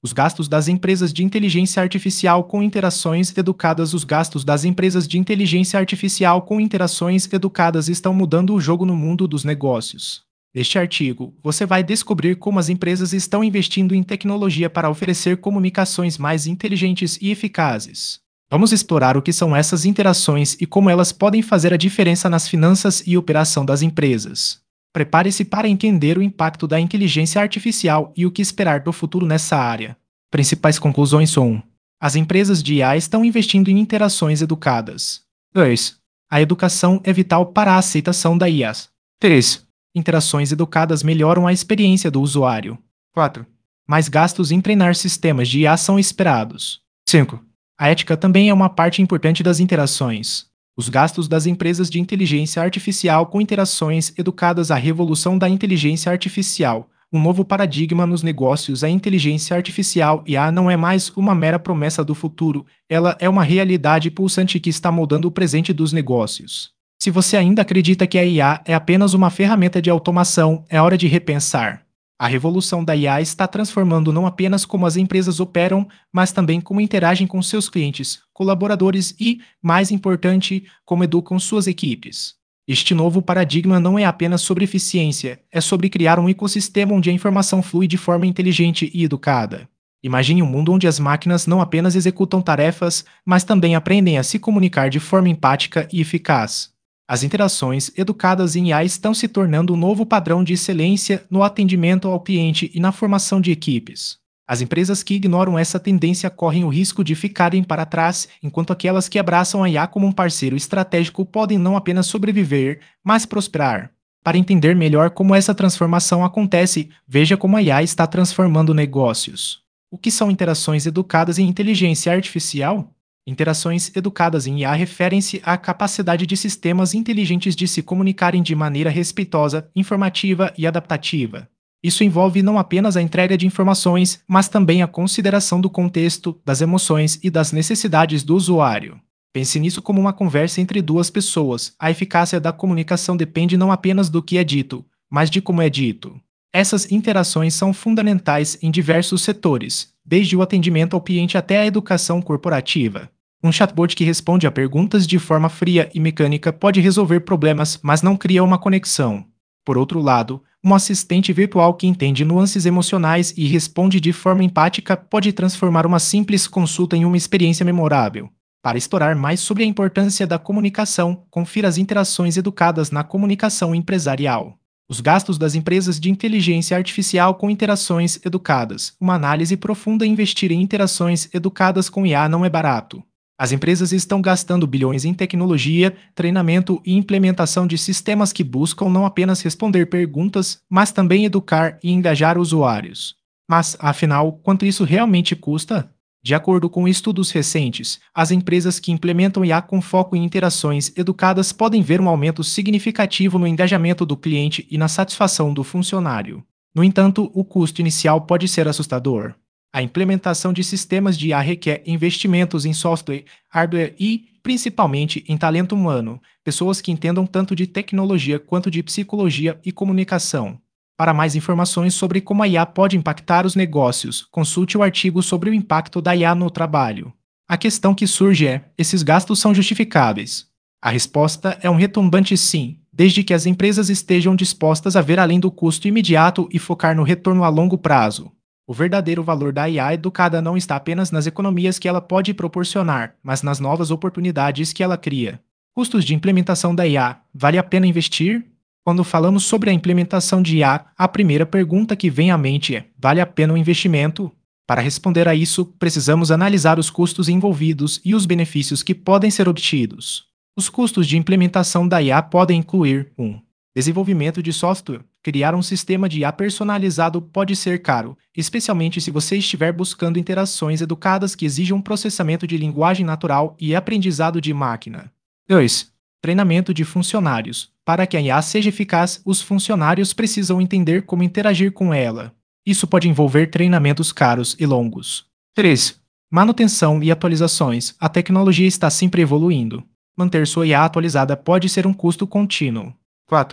Os gastos das empresas de inteligência artificial com interações educadas. Os gastos das empresas de inteligência artificial com interações educadas estão mudando o jogo no mundo dos negócios. Neste artigo, você vai descobrir como as empresas estão investindo em tecnologia para oferecer comunicações mais inteligentes e eficazes. Vamos explorar o que são essas interações e como elas podem fazer a diferença nas finanças e operação das empresas. Prepare-se para entender o impacto da inteligência artificial e o que esperar do futuro nessa área. Principais conclusões são: as empresas de IA estão investindo em interações educadas. 2. A educação é vital para a aceitação da IA. 3. Interações educadas melhoram a experiência do usuário. 4. Mais gastos em treinar sistemas de IA são esperados. 5. A ética também é uma parte importante das interações. Os gastos das empresas de inteligência artificial com interações educadas. A revolução da inteligência artificial. Um novo paradigma nos negócios. A inteligência artificial IA não é mais uma mera promessa do futuro, ela é uma realidade pulsante que está moldando o presente dos negócios. Se você ainda acredita que a IA é apenas uma ferramenta de automação, é hora de repensar. A revolução da IA está transformando não apenas como as empresas operam, mas também como interagem com seus clientes, colaboradores e, mais importante, como educam suas equipes. Este novo paradigma não é apenas sobre eficiência, é sobre criar um ecossistema onde a informação flui de forma inteligente e educada. Imagine um mundo onde as máquinas não apenas executam tarefas, mas também aprendem a se comunicar de forma empática e eficaz. As interações educadas em IA estão se tornando um novo padrão de excelência no atendimento ao cliente e na formação de equipes. As empresas que ignoram essa tendência correm o risco de ficarem para trás, enquanto aquelas que abraçam a IA como um parceiro estratégico podem não apenas sobreviver, mas prosperar. Para entender melhor como essa transformação acontece, veja como a IA está transformando negócios. O que são interações educadas em inteligência artificial? Interações educadas em IA referem-se à capacidade de sistemas inteligentes de se comunicarem de maneira respeitosa, informativa e adaptativa. Isso envolve não apenas a entrega de informações, mas também a consideração do contexto, das emoções e das necessidades do usuário. Pense nisso como uma conversa entre duas pessoas. A eficácia da comunicação depende não apenas do que é dito, mas de como é dito. Essas interações são fundamentais em diversos setores, desde o atendimento ao cliente até a educação corporativa. Um chatbot que responde a perguntas de forma fria e mecânica pode resolver problemas, mas não cria uma conexão. Por outro lado, um assistente virtual que entende nuances emocionais e responde de forma empática pode transformar uma simples consulta em uma experiência memorável. Para explorar mais sobre a importância da comunicação, confira as interações educadas na comunicação empresarial. Os gastos das empresas de inteligência artificial com interações educadas. Uma análise profunda: investir em interações educadas com IA não é barato. As empresas estão gastando bilhões em tecnologia, treinamento e implementação de sistemas que buscam não apenas responder perguntas, mas também educar e engajar usuários. Mas, afinal, quanto isso realmente custa? De acordo com estudos recentes, as empresas que implementam IA com foco em interações educadas podem ver um aumento significativo no engajamento do cliente e na satisfação do funcionário. No entanto, o custo inicial pode ser assustador. A implementação de sistemas de IA requer investimentos em software, hardware e, principalmente, em talento humano, pessoas que entendam tanto de tecnologia quanto de psicologia e comunicação. Para mais informações sobre como a IA pode impactar os negócios, consulte o artigo sobre o impacto da IA no trabalho. A questão que surge é: esses gastos são justificáveis? A resposta é um retumbante sim, desde que as empresas estejam dispostas a ver além do custo imediato e focar no retorno a longo prazo. O verdadeiro valor da IA educada não está apenas nas economias que ela pode proporcionar, mas nas novas oportunidades que ela cria. Custos de implementação da IA: vale a pena investir? Quando falamos sobre a implementação de IA, a primeira pergunta que vem à mente é: vale a pena o investimento? Para responder a isso, precisamos analisar os custos envolvidos e os benefícios que podem ser obtidos. Os custos de implementação da IA podem incluir 1. Desenvolvimento de software. Criar um sistema de IA personalizado pode ser caro, especialmente se você estiver buscando interações educadas que exijam processamento de linguagem natural e aprendizado de máquina. 2. Treinamento de funcionários. Para que a IA seja eficaz, os funcionários precisam entender como interagir com ela. Isso pode envolver treinamentos caros e longos. 3. Manutenção e atualizações. A tecnologia está sempre evoluindo. Manter sua IA atualizada pode ser um custo contínuo. 4.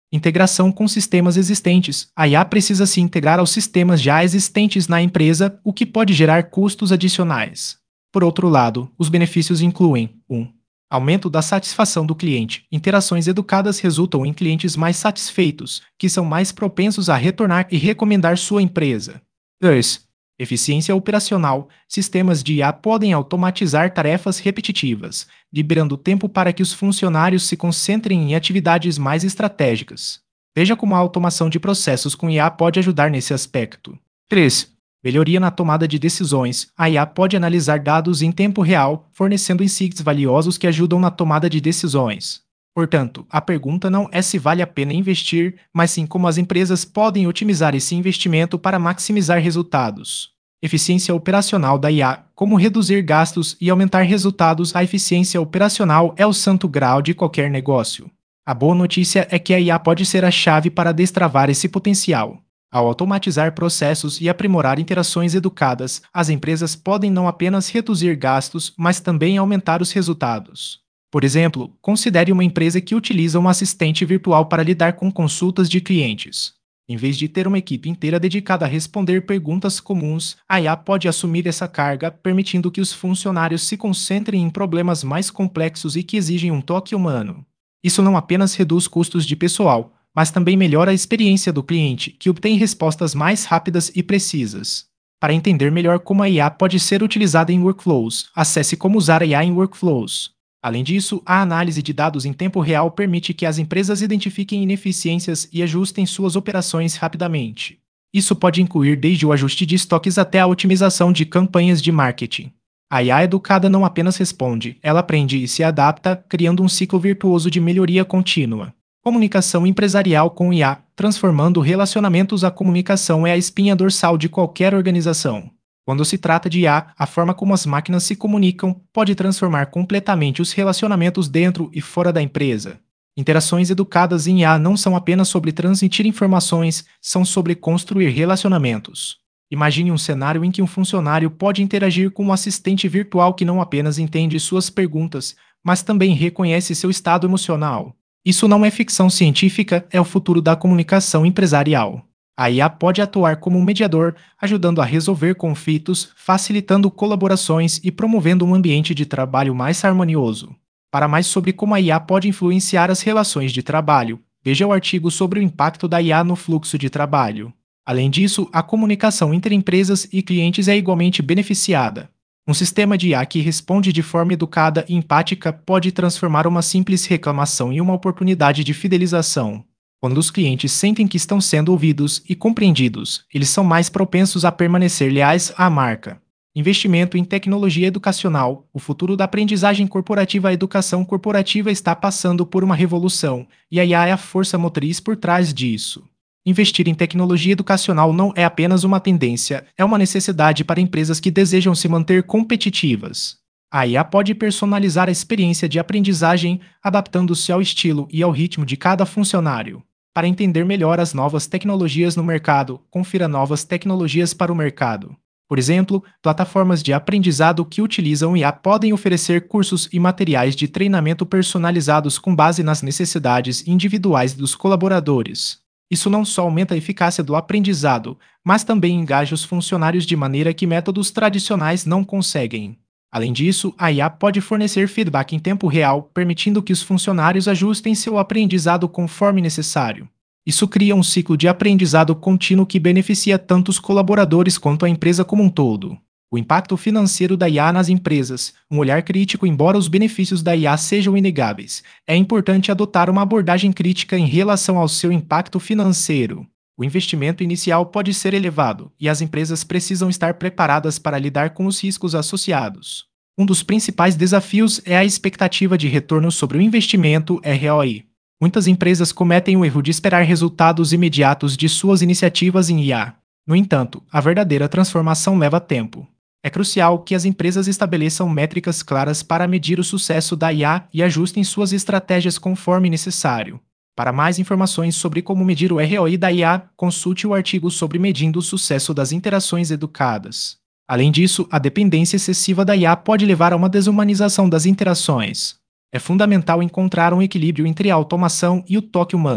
Integração com sistemas existentes. A IA precisa se integrar aos sistemas já existentes na empresa, o que pode gerar custos adicionais. Por outro lado, os benefícios incluem 1. Aumento da satisfação do cliente. Interações educadas resultam em clientes mais satisfeitos, que são mais propensos a retornar e recomendar sua empresa. 2. Eficiência operacional. Sistemas de IA podem automatizar tarefas repetitivas, liberando tempo para que os funcionários se concentrem em atividades mais estratégicas. Veja como a automação de processos com IA pode ajudar nesse aspecto. 3. Melhoria na tomada de decisões. A IA pode analisar dados em tempo real, fornecendo insights valiosos que ajudam na tomada de decisões. Portanto, a pergunta não é se vale a pena investir, mas sim como as empresas podem otimizar esse investimento para maximizar resultados. Eficiência operacional da IA. Como reduzir gastos e aumentar resultados. A eficiência operacional é o santo grau de qualquer negócio. A boa notícia é que a IA pode ser a chave para destravar esse potencial. Ao automatizar processos e aprimorar interações educadas, as empresas podem não apenas reduzir gastos, mas também aumentar os resultados. Por exemplo, considere uma empresa que utiliza um assistente virtual para lidar com consultas de clientes. Em vez de ter uma equipe inteira dedicada a responder perguntas comuns, a IA pode assumir essa carga, permitindo que os funcionários se concentrem em problemas mais complexos e que exigem um toque humano. Isso não apenas reduz custos de pessoal, mas também melhora a experiência do cliente, que obtém respostas mais rápidas e precisas. Para entender melhor como a IA pode ser utilizada em workflows, acesse como usar a IA em workflows. Além disso, a análise de dados em tempo real permite que as empresas identifiquem ineficiências e ajustem suas operações rapidamente. Isso pode incluir desde o ajuste de estoques até a otimização de campanhas de marketing. A IA educada não apenas responde, ela aprende e se adapta, criando um ciclo virtuoso de melhoria contínua. Comunicação empresarial com IA, transformando relacionamentos. A comunicação é a espinha dorsal de qualquer organização. Quando se trata de IA, a forma como as máquinas se comunicam pode transformar completamente os relacionamentos dentro e fora da empresa. Interações educadas em IA não são apenas sobre transmitir informações, são sobre construir relacionamentos. Imagine um cenário em que um funcionário pode interagir com um assistente virtual que não apenas entende suas perguntas, mas também reconhece seu estado emocional. Isso não é ficção científica, é o futuro da comunicação empresarial. A IA pode atuar como um mediador, ajudando a resolver conflitos, facilitando colaborações e promovendo um ambiente de trabalho mais harmonioso. Para mais sobre como a IA pode influenciar as relações de trabalho, veja o artigo sobre o impacto da IA no fluxo de trabalho. Além disso, a comunicação entre empresas e clientes é igualmente beneficiada. Um sistema de IA que responde de forma educada e empática pode transformar uma simples reclamação em uma oportunidade de fidelização. Quando os clientes sentem que estão sendo ouvidos e compreendidos, eles são mais propensos a permanecer leais à marca. Investimento em tecnologia educacional. O futuro da aprendizagem corporativa. A educação corporativa está passando por uma revolução, e a IA é a força motriz por trás disso. Investir em tecnologia educacional não é apenas uma tendência, é uma necessidade para empresas que desejam se manter competitivas. A IA pode personalizar a experiência de aprendizagem, adaptando-se ao estilo e ao ritmo de cada funcionário. Para entender melhor as novas tecnologias no mercado, confira novas tecnologias para o mercado. Por exemplo, plataformas de aprendizado que utilizam IA podem oferecer cursos e materiais de treinamento personalizados com base nas necessidades individuais dos colaboradores. Isso não só aumenta a eficácia do aprendizado, mas também engaja os funcionários de maneira que métodos tradicionais não conseguem. Além disso, a IA pode fornecer feedback em tempo real, permitindo que os funcionários ajustem seu aprendizado conforme necessário. Isso cria um ciclo de aprendizado contínuo que beneficia tanto os colaboradores quanto a empresa como um todo. O impacto financeiro da IA nas empresas. Um olhar crítico. Embora os benefícios da IA sejam inegáveis, é importante adotar uma abordagem crítica em relação ao seu impacto financeiro. O investimento inicial pode ser elevado, e as empresas precisam estar preparadas para lidar com os riscos associados. Um dos principais desafios é a expectativa de retorno sobre o investimento (ROI). Muitas empresas cometem o erro de esperar resultados imediatos de suas iniciativas em IA. No entanto, a verdadeira transformação leva tempo. É crucial que as empresas estabeleçam métricas claras para medir o sucesso da IA e ajustem suas estratégias conforme necessário. Para mais informações sobre como medir o ROI da IA, consulte o artigo sobre medindo o sucesso das interações educadas. Além disso, a dependência excessiva da IA pode levar a uma desumanização das interações. É fundamental encontrar um equilíbrio entre a automação e o toque humano,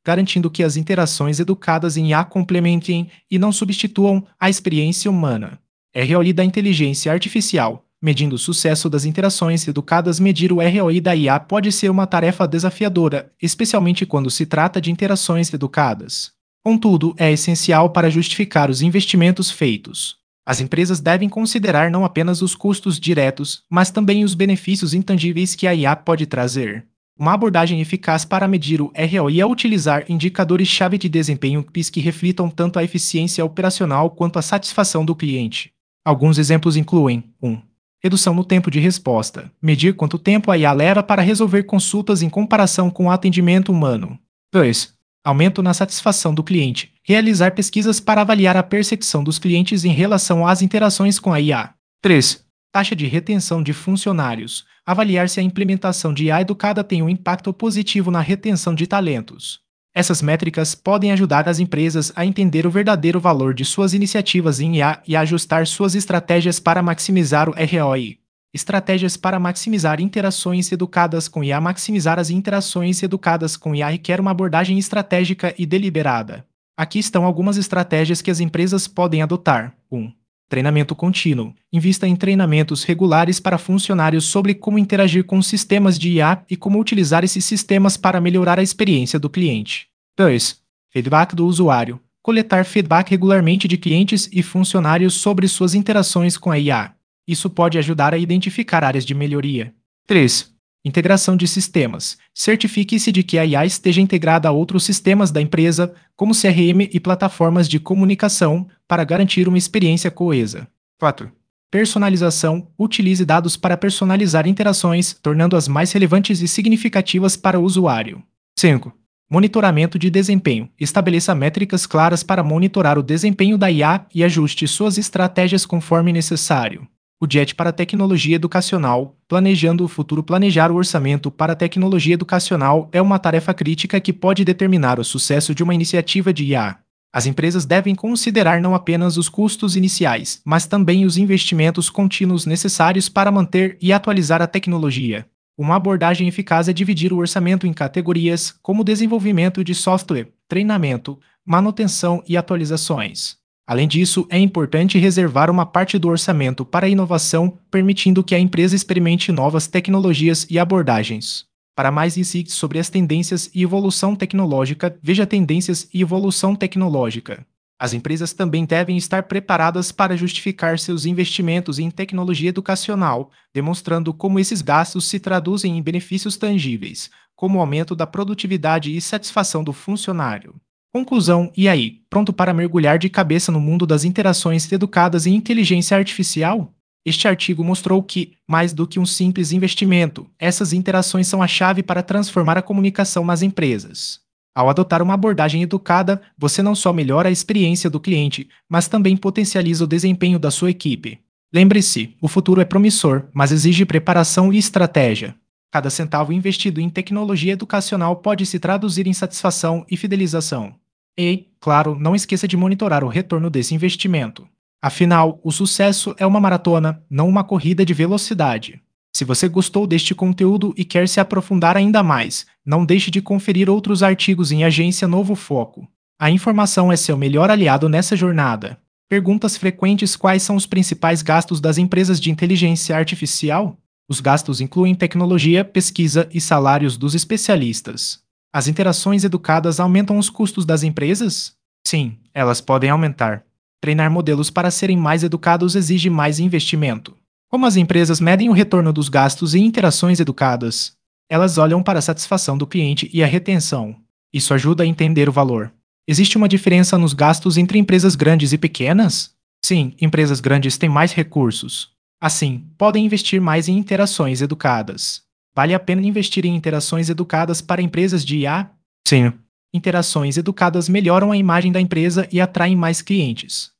garantindo que as interações educadas em IA complementem e não substituam a experiência humana. ROI da inteligência artificial. Medindo o sucesso das interações educadas, medir o ROI da IA pode ser uma tarefa desafiadora, especialmente quando se trata de interações educadas. Contudo, é essencial para justificar os investimentos feitos. As empresas devem considerar não apenas os custos diretos, mas também os benefícios intangíveis que a IA pode trazer. Uma abordagem eficaz para medir o ROI é utilizar indicadores-chave de desempenho PIS que reflitam tanto a eficiência operacional quanto a satisfação do cliente. Alguns exemplos incluem 1. Redução no tempo de resposta. Medir quanto tempo a IA leva para resolver consultas em comparação com o atendimento humano. 2. Aumento na satisfação do cliente. Realizar pesquisas para avaliar a percepção dos clientes em relação às interações com a IA. 3. Taxa de retenção de funcionários. Avaliar se a implementação de IA educada tem um impacto positivo na retenção de talentos. Essas métricas podem ajudar as empresas a entender o verdadeiro valor de suas iniciativas em IA e ajustar suas estratégias para maximizar o ROI. Estratégias para maximizar interações educadas com IA. Maximizar as interações educadas com IA requer uma abordagem estratégica e deliberada. Aqui estão algumas estratégias que as empresas podem adotar. 1. Treinamento contínuo. Invista em treinamentos regulares para funcionários sobre como interagir com sistemas de IA e como utilizar esses sistemas para melhorar a experiência do cliente. 2. Feedback do usuário. Coletar feedback regularmente de clientes e funcionários sobre suas interações com a IA. Isso pode ajudar a identificar áreas de melhoria. 3. Integração de sistemas. Certifique-se de que a IA esteja integrada a outros sistemas da empresa, como CRM e plataformas de comunicação, para garantir uma experiência coesa. 4. Personalização. Utilize dados para personalizar interações, tornando-as mais relevantes e significativas para o usuário. 5. Monitoramento de desempenho. Estabeleça métricas claras para monitorar o desempenho da IA e ajuste suas estratégias conforme necessário. Budget para tecnologia educacional. Planejando o futuro. Planejar o orçamento para tecnologia educacional é uma tarefa crítica que pode determinar o sucesso de uma iniciativa de IA. As empresas devem considerar não apenas os custos iniciais, mas também os investimentos contínuos necessários para manter e atualizar a tecnologia. Uma abordagem eficaz é dividir o orçamento em categorias, como desenvolvimento de software, treinamento, manutenção e atualizações. Além disso, é importante reservar uma parte do orçamento para a inovação, permitindo que a empresa experimente novas tecnologias e abordagens. Para mais insights sobre as tendências e evolução tecnológica, veja Tendências e Evolução Tecnológica. As empresas também devem estar preparadas para justificar seus investimentos em tecnologia educacional, demonstrando como esses gastos se traduzem em benefícios tangíveis, como o aumento da produtividade e satisfação do funcionário. Conclusão: e aí, pronto para mergulhar de cabeça no mundo das interações educadas em inteligência artificial? Este artigo mostrou que, mais do que um simples investimento, essas interações são a chave para transformar a comunicação nas empresas. Ao adotar uma abordagem educada, você não só melhora a experiência do cliente, mas também potencializa o desempenho da sua equipe. Lembre-se, o futuro é promissor, mas exige preparação e estratégia. Cada centavo investido em tecnologia educacional pode se traduzir em satisfação e fidelização. E, claro, não esqueça de monitorar o retorno desse investimento. Afinal, o sucesso é uma maratona, não uma corrida de velocidade. Se você gostou deste conteúdo e quer se aprofundar ainda mais, não deixe de conferir outros artigos em Agência Novo Foco. A informação é seu melhor aliado nessa jornada. Perguntas frequentes: quais são os principais gastos das empresas de inteligência artificial? Os gastos incluem tecnologia, pesquisa e salários dos especialistas. As interações educadas aumentam os custos das empresas? Sim, elas podem aumentar. Treinar modelos para serem mais educados exige mais investimento. Como as empresas medem o retorno dos gastos em interações educadas? Elas olham para a satisfação do cliente e a retenção. Isso ajuda a entender o valor. Existe uma diferença nos gastos entre empresas grandes e pequenas? Sim, empresas grandes têm mais recursos. Assim, podem investir mais em interações educadas. Vale a pena investir em interações educadas para empresas de IA? Sim. Interações educadas melhoram a imagem da empresa e atraem mais clientes.